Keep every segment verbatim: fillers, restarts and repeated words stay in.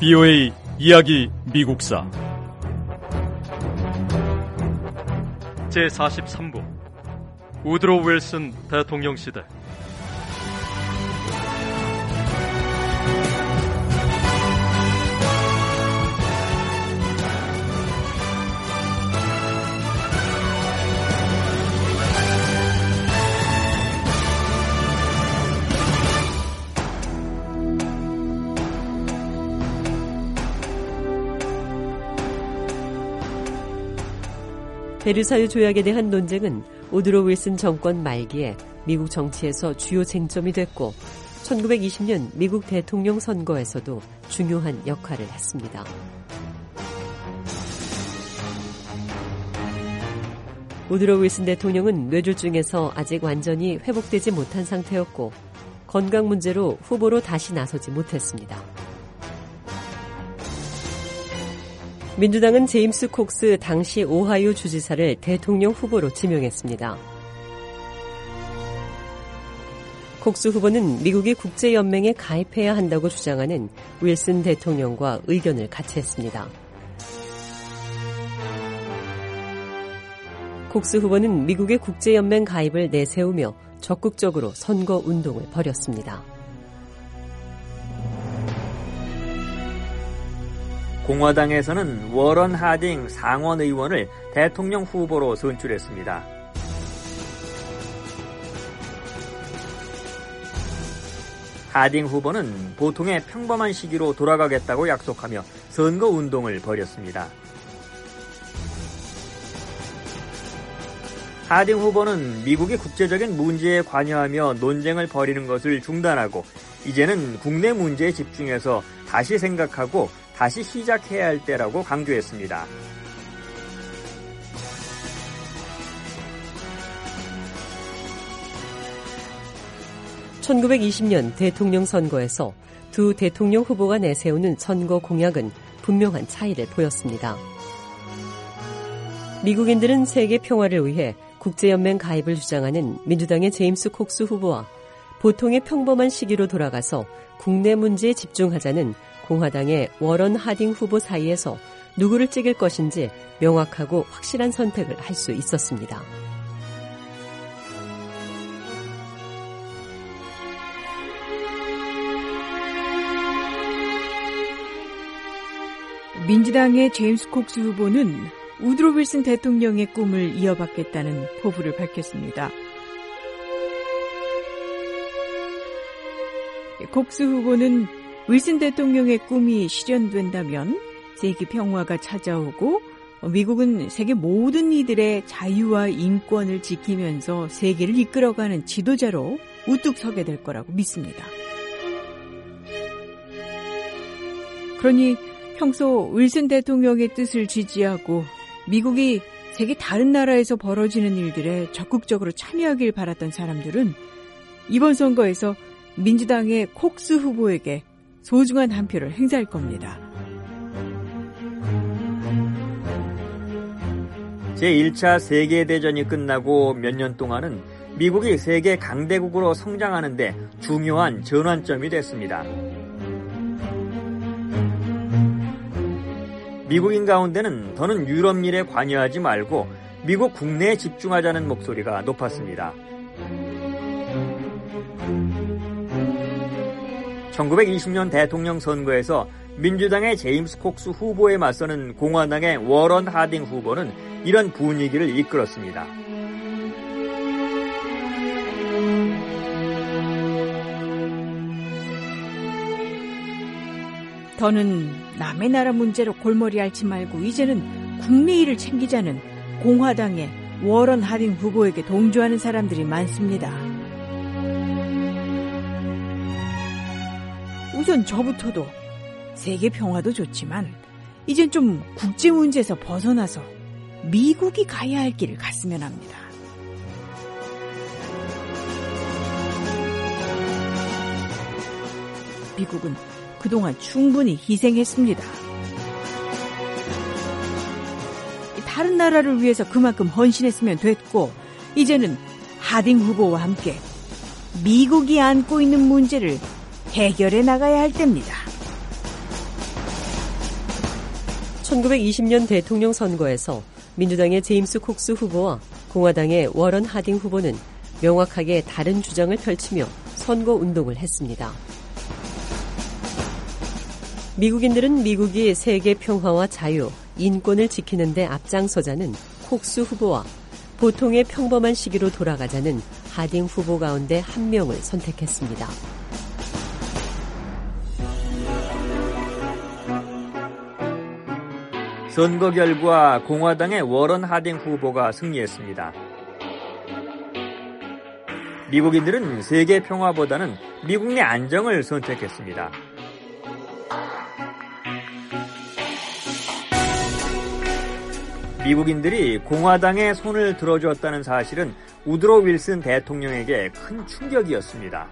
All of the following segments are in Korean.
비오에이 이야기 미국사 제사십삼 부 우드로 윌슨 대통령 시대. 베르사유 조약에 대한 논쟁은 우드로 윌슨 정권 말기에 미국 정치에서 주요 쟁점이 됐고 천구백이십 년 미국 대통령 선거에서도 중요한 역할을 했습니다. 우드로 윌슨 대통령은 뇌졸중에서 아직 완전히 회복되지 못한 상태였고 건강 문제로 후보로 다시 나서지 못했습니다. 민주당은 제임스 콕스 당시 오하이오 주지사를 대통령 후보로 지명했습니다. 콕스 후보는 미국이 국제연맹에 가입해야 한다고 주장하는 윌슨 대통령과 의견을 같이 했습니다. 콕스 후보는 미국의 국제연맹 가입을 내세우며 적극적으로 선거 운동을 벌였습니다. 공화당에서는 워런 하딩 상원 의원을 대통령 후보로 선출했습니다. 하딩 후보는 보통의 평범한 시기로 돌아가겠다고 약속하며 선거 운동을 벌였습니다. 하딩 후보는 미국이 국제적인 문제에 관여하며 논쟁을 벌이는 것을 중단하고 이제는 국내 문제에 집중해서 다시 생각하고 다시 시작해야 할 때라고 강조했습니다. 천구백이십 년 대통령 선거에서 두 대통령 후보가 내세우는 선거 공약은 분명한 차이를 보였습니다. 미국인들은 세계 평화를 위해 국제연맹 가입을 주장하는 민주당의 제임스 콕스 후보와 보통의 평범한 시기로 돌아가서 국내 문제에 집중하자는 공화당의 워런 하딩 후보 사이에서 누구를 찍을 것인지 명확하고 확실한 선택을 할 수 있었습니다. 민주당의 제임스 콕스 후보는 우드로 윌슨 대통령의 꿈을 이어받겠다는 포부를 밝혔습니다. 콕스 후보는 윌슨 대통령의 꿈이 실현된다면 세계 평화가 찾아오고 미국은 세계 모든 이들의 자유와 인권을 지키면서 세계를 이끌어가는 지도자로 우뚝 서게 될 거라고 믿습니다. 그러니 평소 윌슨 대통령의 뜻을 지지하고 미국이 세계 다른 나라에서 벌어지는 일들에 적극적으로 참여하길 바랐던 사람들은 이번 선거에서 민주당의 콕스 후보에게 소중한 한 표를 행사할 겁니다. 제일 차 세계대전이 끝나고 몇 년 동안은 미국이 세계 강대국으로 성장하는 데 중요한 전환점이 됐습니다. 미국인 가운데는 더는 유럽 일에 관여하지 말고 미국 국내에 집중하자는 목소리가 높았습니다. 천구백이십 년 대통령 선거에서 민주당의 제임스 콕스 후보에 맞서는 공화당의 워런 하딩 후보는 이런 분위기를 이끌었습니다. 더는 남의 나라 문제로 골머리 앓지 말고 이제는 국내 일을 챙기자는 공화당의 워런 하딩 후보에게 동조하는 사람들이 많습니다. 우선 저부터도 세계 평화도 좋지만 이젠 좀 국제 문제에서 벗어나서 미국이 가야 할 길을 갔으면 합니다. 미국은 그동안 충분히 희생했습니다. 다른 나라를 위해서 그만큼 헌신했으면 됐고 이제는 하딩 후보와 함께 미국이 안고 있는 문제를 해결해 나가야 할 때입니다. 천구백이십 년 대통령 선거에서 민주당의 제임스 콕스 후보와 공화당의 워런 하딩 후보는 명확하게 다른 주장을 펼치며 선거 운동을 했습니다. 미국인들은 미국이 세계 평화와 자유, 인권을 지키는 데 앞장서자는 콕스 후보와 보통의 평범한 시기로 돌아가자는 하딩 후보 가운데 한 명을 선택했습니다. 선거 결과 공화당의 워런 하딩 후보가 승리했습니다. 미국인들은 세계 평화보다는 미국 내 안정을 선택했습니다. 미국인들이 공화당에 손을 들어주었다는 사실은 우드로 윌슨 대통령에게 큰 충격이었습니다.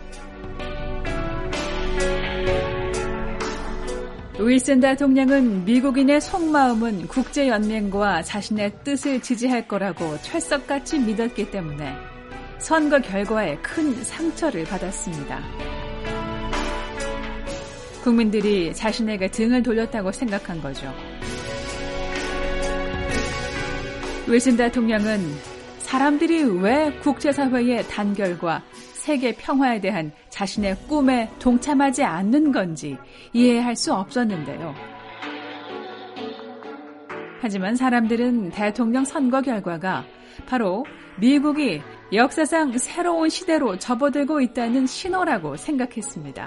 윌슨 대통령은 미국인의 속마음은 국제연맹과 자신의 뜻을 지지할 거라고 철석같이 믿었기 때문에 선거 결과에 큰 상처를 받았습니다. 국민들이 자신에게 등을 돌렸다고 생각한 거죠. 윌슨 대통령은 사람들이 왜 국제사회의 단결과 세계 평화에 대한 자신의 꿈에 동참하지 않는 건지 이해할 수 없었는데요. 하지만 사람들은 대통령 선거 결과가 바로 미국이 역사상 새로운 시대로 접어들고 있다는 신호라고 생각했습니다.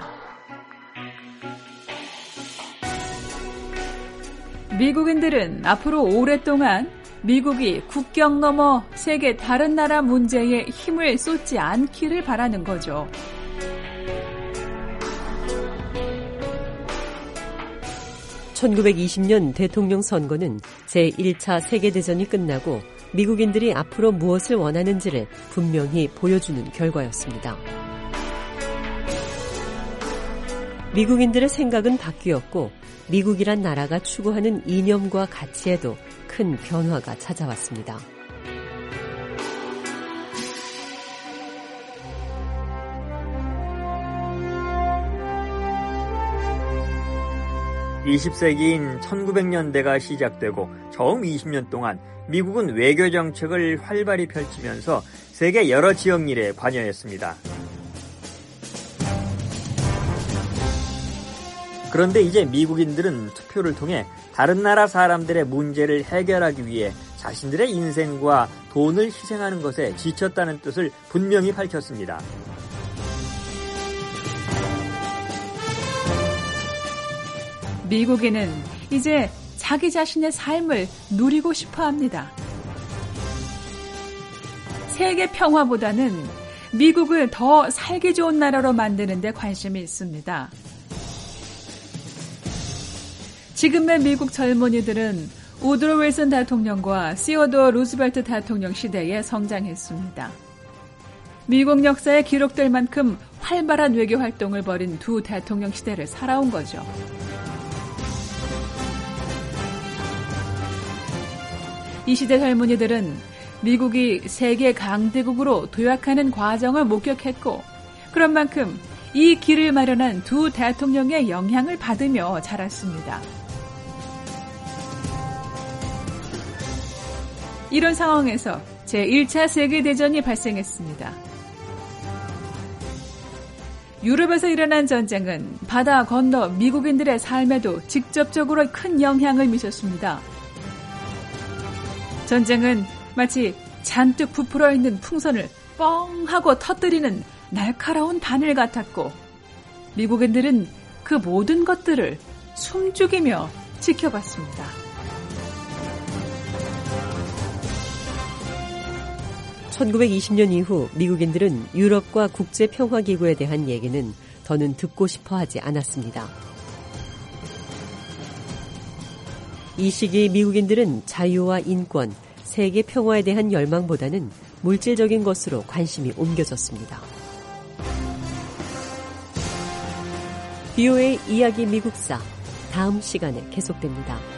미국인들은 앞으로 오랫동안 미국이 국경 넘어 세계 다른 나라 문제에 힘을 쏟지 않기를 바라는 거죠. 천구백이십 년 대통령 선거는 제일 차 세계대전이 끝나고 미국인들이 앞으로 무엇을 원하는지를 분명히 보여주는 결과였습니다. 미국인들의 생각은 바뀌었고 미국이란 나라가 추구하는 이념과 가치에도 큰 변화가 찾아왔습니다. 이십 세기인 천구백 년대가 시작되고 처음 이십 년 동안 미국은 외교 정책을 활발히 펼치면서 세계 여러 지역 일에 관여했습니다. 그런데 이제 미국인들은 투표를 통해 다른 나라 사람들의 문제를 해결하기 위해 자신들의 인생과 돈을 희생하는 것에 지쳤다는 뜻을 분명히 밝혔습니다. 미국인은 이제 자기 자신의 삶을 누리고 싶어 합니다. 세계 평화보다는 미국을 더 살기 좋은 나라로 만드는 데 관심이 있습니다. 지금의 미국 젊은이들은 우드로 윌슨 대통령과 시어도어 루즈벨트 대통령 시대에 성장했습니다. 미국 역사에 기록될 만큼 활발한 외교 활동을 벌인 두 대통령 시대를 살아온 거죠. 이 시대 젊은이들은 미국이 세계 강대국으로 도약하는 과정을 목격했고 그런 만큼 이 길을 마련한 두 대통령의 영향을 받으며 자랐습니다. 이런 상황에서 제일 차 세계대전이 발생했습니다. 유럽에서 일어난 전쟁은 바다 건너 미국인들의 삶에도 직접적으로 큰 영향을 미쳤습니다. 전쟁은 마치 잔뜩 부풀어 있는 풍선을 뻥 하고 터뜨리는 날카로운 바늘 같았고 미국인들은 그 모든 것들을 숨죽이며 지켜봤습니다. 천구백이십 년 이후 미국인들은 유럽과 국제평화기구에 대한 얘기는 더는 듣고 싶어 하지 않았습니다. 이 시기 미국인들은 자유와 인권, 세계 평화에 대한 열망보다는 물질적인 것으로 관심이 옮겨졌습니다. 비오에이 이야기 미국사, 다음 시간에 계속됩니다.